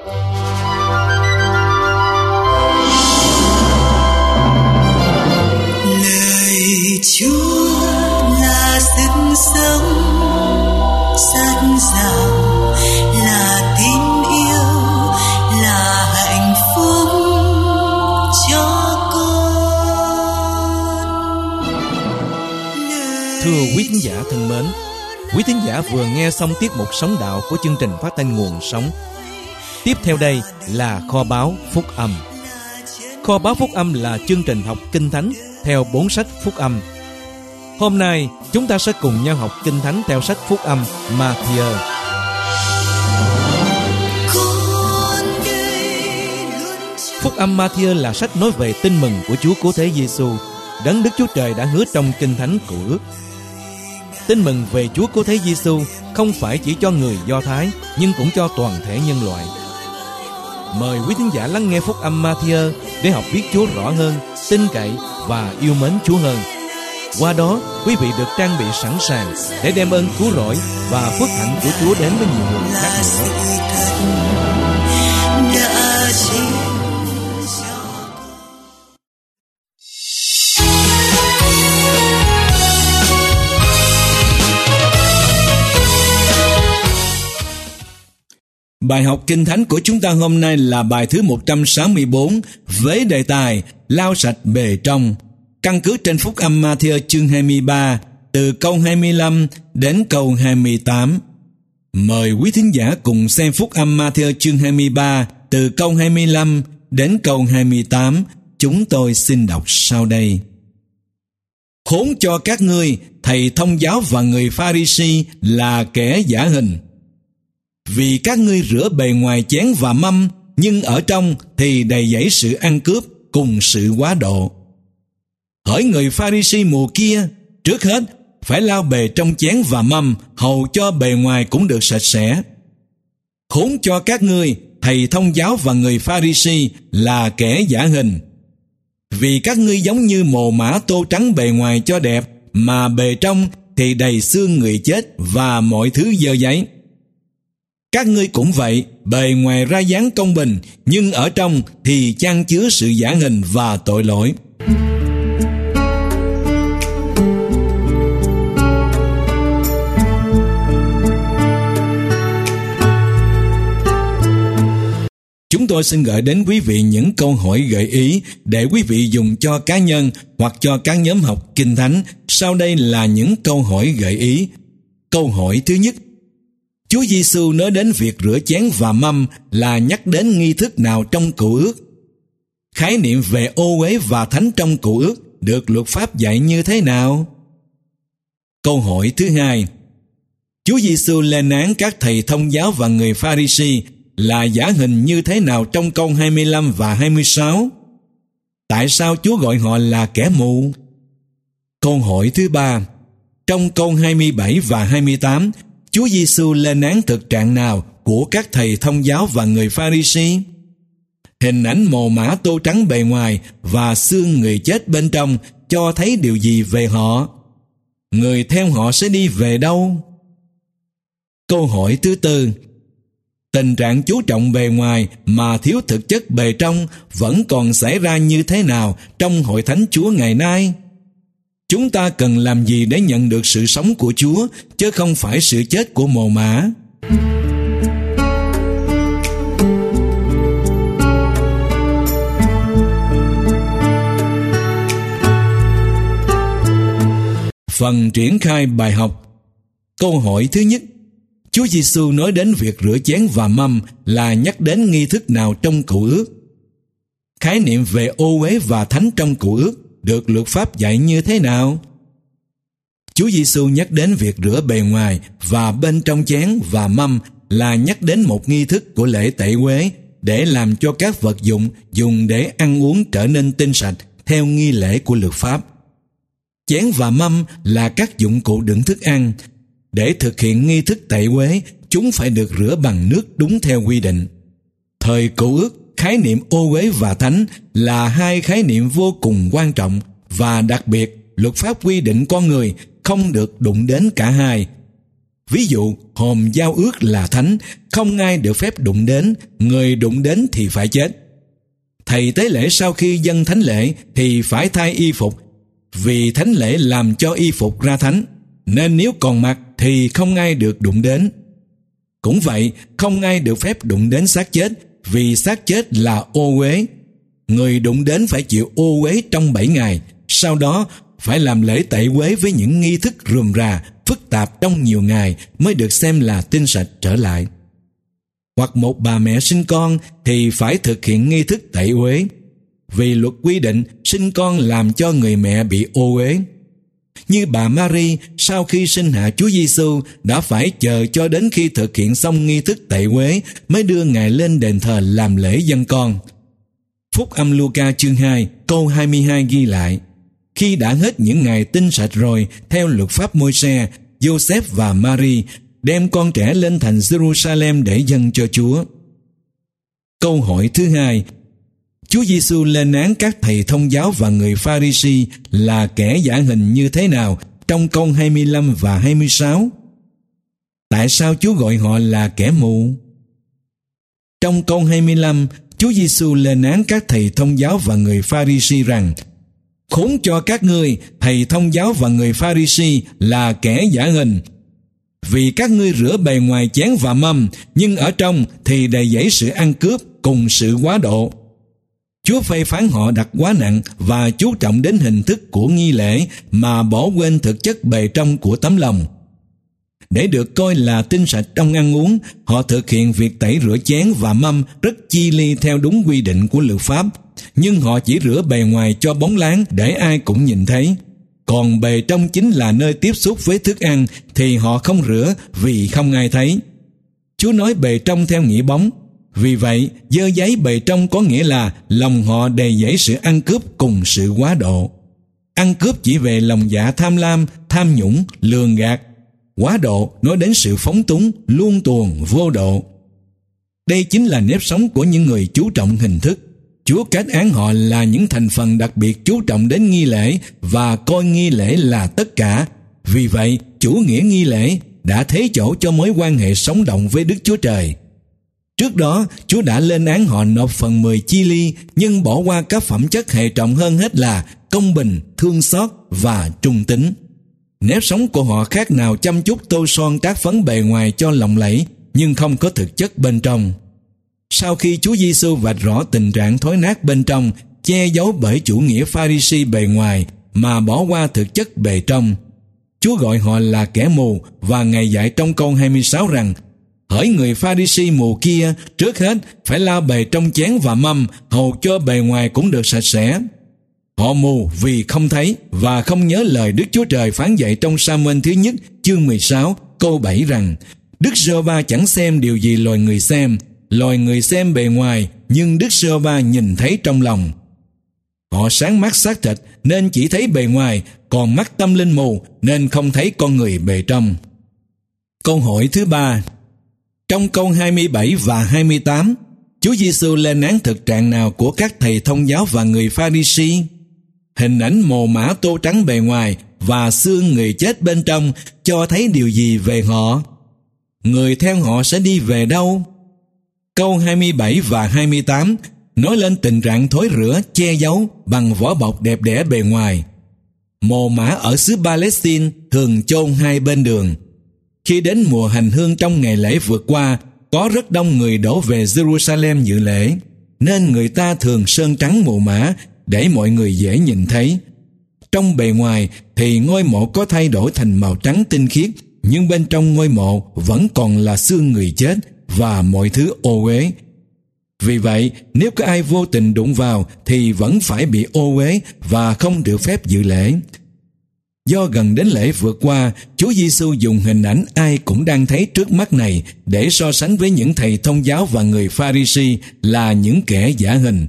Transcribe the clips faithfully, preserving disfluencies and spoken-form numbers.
Lời Chúa là sức sống, rất giàu là tin yêu, là hạnh phúc cho con. Thưa quý thính giả thân mến, quý thính giả vừa nghe xong tiết mục Sống Đạo của chương trình phát thanh Nguồn Sống. Tiếp theo đây là Kho báu Phúc Âm. Kho báu Phúc Âm là chương trình học Kinh Thánh theo bốn sách Phúc Âm. Hôm nay chúng ta sẽ cùng nhau học Kinh Thánh theo sách Phúc Âm Ma-thi-ơ. Phúc Âm Ma-thi-ơ là sách nói về tin mừng của Chúa Cứu Thế Giêsu, đấng Đức Chúa Trời đã hứa trong Kinh Thánh Cựu Ước. Tin mừng về Chúa Cứu Thế Giêsu không phải chỉ cho người Do Thái, nhưng cũng cho toàn thể nhân loại. Mời quý thính giả lắng nghe Phúc Âm Ma-thi-ơ để học biết Chúa rõ hơn, tin cậy và yêu mến Chúa hơn. Qua đó, quý vị được trang bị sẵn sàng để đem ơn cứu rỗi và phước hạnh của Chúa đến với nhiều người khác nữa. Bài học Kinh Thánh của chúng ta hôm nay là bài thứ một trăm sáu mươi bốn với đề tài lau sạch bề trong, căn cứ trên Phúc Âm Ma-thi-ơ chương hai mươi ba từ câu hai mươi lăm đến câu hai mươi tám. Mời quý thính giả cùng xem Phúc Âm Ma-thi-ơ chương hai mươi ba từ câu hai mươi lăm đến câu hai mươi tám. Chúng tôi xin đọc sau đây. Khốn cho các ngươi, thầy thông giáo và người Pha-ri-si là kẻ giả hình! Vì các ngươi rửa bề ngoài chén và mâm, nhưng ở trong thì đầy dẫy sự ăn cướp cùng sự quá độ. Hỡi người Pha-ri-si mùa kia, trước hết phải lau bề trong chén và mâm, hầu cho bề ngoài cũng được sạch sẽ. Khốn cho các ngươi, thầy thông giáo và người Pha-ri-si là kẻ giả hình! Vì các ngươi giống như mồ mã tô trắng bề ngoài cho đẹp, mà bề trong thì đầy xương người chết và mọi thứ dơ dáy. Các ngươi cũng vậy, bề ngoài ra dáng công bình, nhưng ở trong thì chan chứa sự giả hình và tội lỗi. Chúng tôi xin gửi đến quý vị những câu hỏi gợi ý để quý vị dùng cho cá nhân hoặc cho các nhóm học Kinh Thánh. Sau đây là những câu hỏi gợi ý. Câu hỏi thứ nhất: Chúa Giêsu nói đến việc rửa chén và mâm là nhắc đến nghi thức nào trong Cựu Ước? Khái niệm về ô uế và thánh trong Cựu Ước được luật pháp dạy như thế nào? Câu hỏi thứ hai: Chúa Giêsu lên án các thầy thông giáo và người Pha-ri-si là giả hình như thế nào trong câu hai mươi lăm và hai mươi sáu? Tại sao Chúa gọi họ là kẻ mù? Câu hỏi thứ ba: Trong câu hai mươi bảy và hai mươi tám, Chúa Giêsu lên án thực trạng nào của các thầy thông giáo và người Pha-ri-si? Hình ảnh mồ mã tô trắng bề ngoài và xương người chết bên trong cho thấy điều gì về họ? Người theo họ sẽ đi về đâu? Câu hỏi thứ tư: Tình trạng chú trọng bề ngoài mà thiếu thực chất bề trong vẫn còn xảy ra như thế nào trong hội thánh Chúa ngày nay? Chúng ta cần làm gì để nhận được sự sống của Chúa, chứ không phải sự chết của mồ mã? Phần triển khai bài học. Câu hỏi thứ nhất: Chúa Giêsu nói đến việc rửa chén và mâm là nhắc đến nghi thức nào trong Cựu Ước? Khái niệm về ô uế và thánh trong Cựu Ước được luật pháp dạy như thế nào? Chúa Giêsu nhắc đến việc rửa bề ngoài và bên trong chén và mâm là nhắc đến một nghi thức của lễ tẩy uế để làm cho các vật dụng dùng để ăn uống trở nên tinh sạch theo nghi lễ của luật pháp. Chén và mâm là các dụng cụ đựng thức ăn. Để thực hiện nghi thức tẩy uế, chúng phải được rửa bằng nước đúng theo quy định. Thời Cựu Ước, khái niệm ô uế và thánh là hai khái niệm vô cùng quan trọng, và đặc biệt, luật pháp quy định con người không được đụng đến cả hai. Ví dụ, hòm giao ước là thánh, không ai được phép đụng đến, người đụng đến thì phải chết. Thầy tế lễ sau khi dâng thánh lễ thì phải thay y phục, vì thánh lễ làm cho y phục ra thánh, nên nếu còn mặc thì không ai được đụng đến. Cũng vậy, không ai được phép đụng đến xác chết, vì xác chết là ô uế. Người đụng đến phải chịu ô uế trong bảy ngày, sau đó phải làm lễ tẩy uế với những nghi thức rườm rà, phức tạp trong nhiều ngày mới được xem là tinh sạch trở lại. Hoặc một bà mẹ sinh con thì phải thực hiện nghi thức tẩy uế, vì luật quy định sinh con làm cho người mẹ bị ô uế. Như bà Mary sau khi sinh hạ Chúa Giêsu đã phải chờ cho đến khi thực hiện xong nghi thức tẩy uế mới đưa Ngài lên đền thờ làm lễ dâng con. Phúc âm Luca chương hai câu hai mươi hai ghi lại: khi đã hết những ngày tinh sạch rồi, theo luật pháp Môi-se, Joseph và Mary đem con trẻ lên thành Jerusalem để dâng cho Chúa. Câu hỏi thứ hai: Chúa Giêsu lên án các thầy thông giáo và người Pha-ri-si là kẻ giả hình như thế nào trong câu hai mươi lăm và hai mươi sáu? Tại sao Chúa gọi họ là kẻ mù? Trong câu hai mươi lăm, Chúa Giêsu lên án các thầy thông giáo và người Pha-ri-si rằng: khốn cho các ngươi, thầy thông giáo và người Pha-ri-si là kẻ giả hình, vì các ngươi rửa bề ngoài chén và mâm, nhưng ở trong thì đầy dẫy sự ăn cướp cùng sự quá độ. Chúa phê phán họ đặt quá nặng và chú trọng đến hình thức của nghi lễ mà bỏ quên thực chất bề trong của tấm lòng. Để được coi là tinh sạch trong ăn uống, họ thực hiện việc tẩy rửa chén và mâm rất chi li theo đúng quy định của luật pháp, nhưng họ chỉ rửa bề ngoài cho bóng láng để ai cũng nhìn thấy. Còn bề trong chính là nơi tiếp xúc với thức ăn thì họ không rửa vì không ai thấy. Chúa nói bề trong theo nghĩa bóng. Vì vậy, dơ giấy bề trong có nghĩa là lòng họ đầy dẫy sự ăn cướp cùng sự quá độ. Ăn cướp chỉ về lòng dạ tham lam, tham nhũng, lường gạt. Quá độ nói đến sự phóng túng, luông tuồng, vô độ. Đây chính là nếp sống của những người chú trọng hình thức. Chúa kết án họ là những thành phần đặc biệt chú trọng đến nghi lễ và coi nghi lễ là tất cả. Vì vậy, chủ nghĩa nghi lễ đã thế chỗ cho mối quan hệ sống động với Đức Chúa Trời. Trước đó, Chúa đã lên án họ nộp phần mười chi ly, nhưng bỏ qua các phẩm chất hệ trọng hơn hết là công bình, thương xót và trung tín. Nếp sống của họ khác nào chăm chút tô son trát phấn bề ngoài cho lộng lẫy, nhưng không có thực chất bên trong. Sau khi Chúa Giêsu vạch rõ tình trạng thối nát bên trong, che giấu bởi chủ nghĩa Pha-ri-si bề ngoài mà bỏ qua thực chất bề trong, Chúa gọi họ là kẻ mù và Ngài dạy trong câu hai mươi sáu rằng: hỡi người Pha-ri-si mù kia, trước hết phải lau bề trong chén và mâm, hầu cho bề ngoài cũng được sạch sẽ. Họ mù vì không thấy và không nhớ lời Đức Chúa Trời phán dạy trong Sa-muên thứ nhất chương mười sáu câu bảy rằng: Đức Giê-hô-va chẳng xem điều gì loài người xem, loài người xem bề ngoài, nhưng Đức Giê-hô-va nhìn thấy trong lòng. Họ sáng mắt xác thịt nên chỉ thấy bề ngoài, còn mắt tâm linh mù nên không thấy con người bề trong. Câu hỏi thứ ba. Trong câu hai mươi bảy và hai mươi tám, Chúa Giêsu lên án thực trạng nào của các thầy thông giáo và người Pha-ri-si? Hình ảnh mồ mả tô trắng bề ngoài và xương người chết bên trong cho thấy điều gì về họ? Người theo họ sẽ đi về đâu? Câu hai mươi bảy và hai mươi tám nói lên tình trạng thối rữa, che giấu bằng vỏ bọc đẹp đẽ bề ngoài. Mồ mả ở xứ Palestine thường chôn hai bên đường. Khi đến mùa hành hương trong ngày lễ vượt qua, có rất đông người đổ về Jerusalem dự lễ, nên người ta thường sơn trắng mồ mả để mọi người dễ nhìn thấy. Trong bề ngoài thì ngôi mộ có thay đổi thành màu trắng tinh khiết, nhưng bên trong ngôi mộ vẫn còn là xương người chết và mọi thứ ô uế. Vì vậy, nếu có ai vô tình đụng vào thì vẫn phải bị ô uế và không được phép dự lễ. Do gần đến lễ vượt qua, Chúa Giêsu dùng hình ảnh ai cũng đang thấy trước mắt này để so sánh với những thầy thông giáo và người Pha-ri-si là những kẻ giả hình.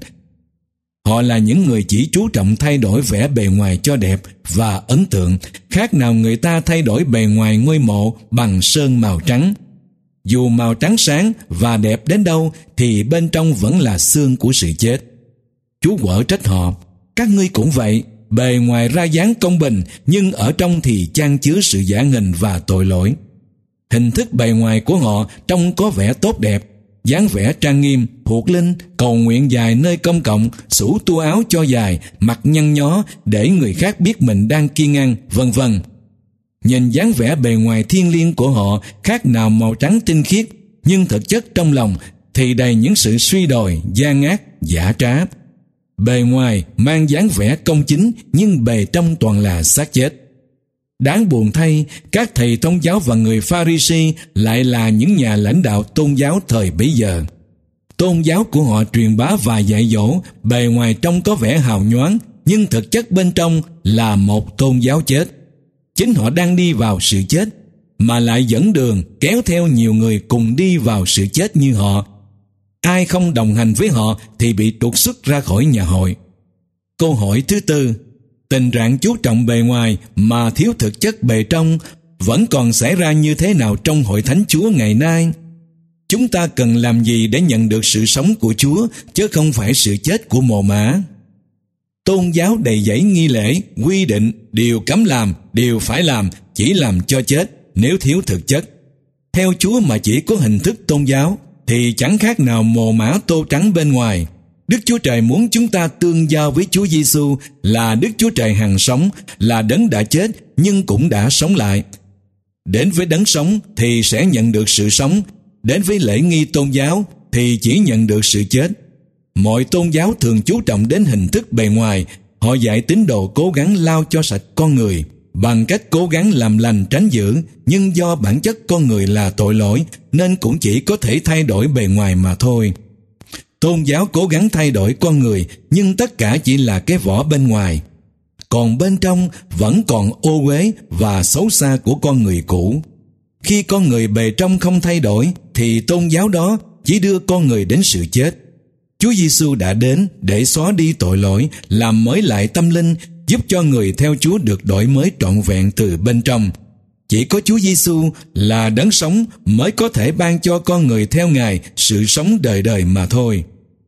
Họ là những người chỉ chú trọng thay đổi vẻ bề ngoài cho đẹp và ấn tượng, khác nào người ta thay đổi bề ngoài ngôi mộ bằng sơn màu trắng. Dù màu trắng sáng và đẹp đến đâu thì bên trong vẫn là xương của sự chết. Chúa quở trách họ: các ngươi cũng vậy, bề ngoài ra dáng công bình, nhưng ở trong thì chan chứa sự giả hình và tội lỗi. Hình thức bề ngoài của họ trông có vẻ tốt đẹp, dáng vẻ trang nghiêm, thuộc linh, cầu nguyện dài nơi công cộng, xủ tua áo cho dài, mặt nhăn nhó để người khác biết mình đang kiêng ăn, vân vân. Nhìn dáng vẻ bề ngoài thiêng liêng của họ khác nào màu trắng tinh khiết, nhưng thực chất trong lòng thì đầy những sự suy đồi, gian ác, giả trá. Bề ngoài mang dáng vẻ công chính, nhưng bề trong toàn là xác chết. Đáng buồn thay, các thầy tôn giáo và người Pha-ri-si lại là những nhà lãnh đạo tôn giáo thời bấy giờ. Tôn giáo của họ truyền bá và dạy dỗ, bề ngoài trông có vẻ hào nhoáng, nhưng thực chất bên trong là một tôn giáo chết. Chính họ đang đi vào sự chết, mà lại dẫn đường kéo theo nhiều người cùng đi vào sự chết như họ. Ai không đồng hành với họ thì bị trục xuất ra khỏi nhà hội. Câu hỏi thứ tư, tình trạng chú trọng bề ngoài mà thiếu thực chất bề trong vẫn còn xảy ra như thế nào trong hội thánh Chúa ngày nay? Chúng ta cần làm gì để nhận được sự sống của Chúa, chứ không phải sự chết của mồ mả? Tôn giáo đầy dẫy nghi lễ, quy định, điều cấm làm, điều phải làm, chỉ làm cho chết nếu thiếu thực chất. Theo Chúa mà chỉ có hình thức tôn giáo thì chẳng khác nào mồ mả tô trắng bên ngoài. Đức Chúa Trời muốn chúng ta tương giao với Chúa Giêsu là Đức Chúa Trời hằng sống, là đấng đã chết nhưng cũng đã sống lại. Đến với đấng sống thì sẽ nhận được sự sống, đến với lễ nghi tôn giáo thì chỉ nhận được sự chết. Mọi tôn giáo thường chú trọng đến hình thức bề ngoài. Họ dạy tín đồ cố gắng lau cho sạch con người bằng cách cố gắng làm lành tránh dữ, nhưng do bản chất con người là tội lỗi nên cũng chỉ có thể thay đổi bề ngoài mà thôi. Tôn giáo cố gắng thay đổi con người, nhưng tất cả chỉ là cái vỏ bên ngoài, còn bên trong vẫn còn ô uế và xấu xa của con người cũ. Khi con người bề trong không thay đổi thì tôn giáo đó chỉ đưa con người đến sự chết. Chúa Giêsu đã đến để xóa đi tội lỗi, làm mới lại tâm linh, giúp cho người theo Chúa được đổi mới trọn vẹn từ bên trong. Chỉ có Chúa Giêsu là đấng sống mới có thể ban cho con người theo Ngài sự sống đời đời mà thôi.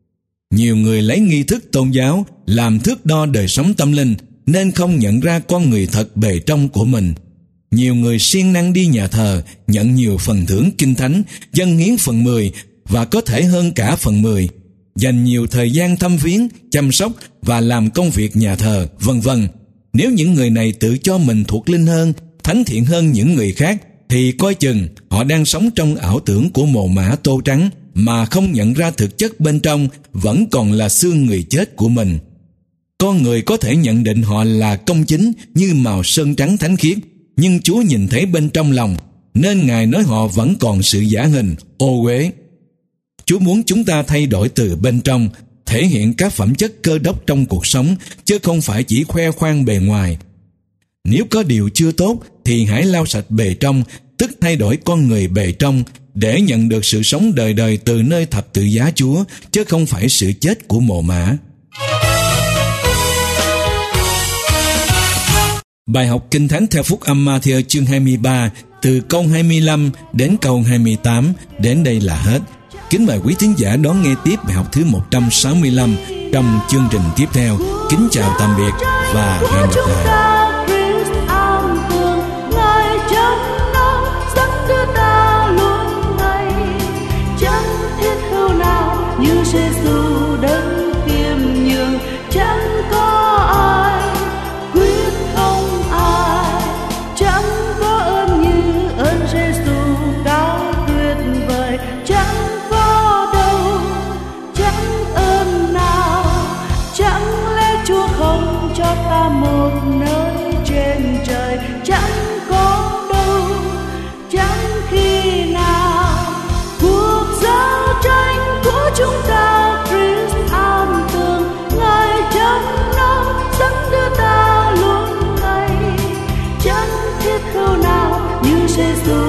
Nhiều người lấy nghi thức tôn giáo làm thước đo đời sống tâm linh nên không nhận ra con người thật bề trong của mình. Nhiều người siêng năng đi nhà thờ, nhận nhiều phần thưởng kinh thánh, dâng hiến phần mười và có thể hơn cả phần mười, dành nhiều thời gian thăm viếng, chăm sóc và làm công việc nhà thờ, vân vân. Nếu những người này tự cho mình thuộc linh hơn, thánh thiện hơn những người khác, thì coi chừng họ đang sống trong ảo tưởng của mồ mả tô trắng mà không nhận ra thực chất bên trong vẫn còn là xương người chết của mình. Con người có thể nhận định họ là công chính như màu sơn trắng thánh khiết, nhưng Chúa nhìn thấy bên trong lòng, nên Ngài nói họ vẫn còn sự giả hình, ô uế. Chúa muốn chúng ta thay đổi từ bên trong, thể hiện các phẩm chất cơ đốc trong cuộc sống, chứ không phải chỉ khoe khoang bề ngoài. Nếu có điều chưa tốt thì hãy lau sạch bề trong, tức thay đổi con người bề trong, để nhận được sự sống đời đời từ nơi thập tự giá Chúa, chứ không phải sự chết của mồ mả. Bài học Kinh Thánh theo Phúc âm Ma-thi-ơ chương hai mươi ba, từ câu hai mươi lăm đến câu hai mươi tám, đến đây là hết. Kính mời quý thính giả đón nghe tiếp bài học thứ một trăm sáu mươi lăm trong chương trình tiếp theo. Kính chào tạm biệt và hẹn gặp lại. Jesus.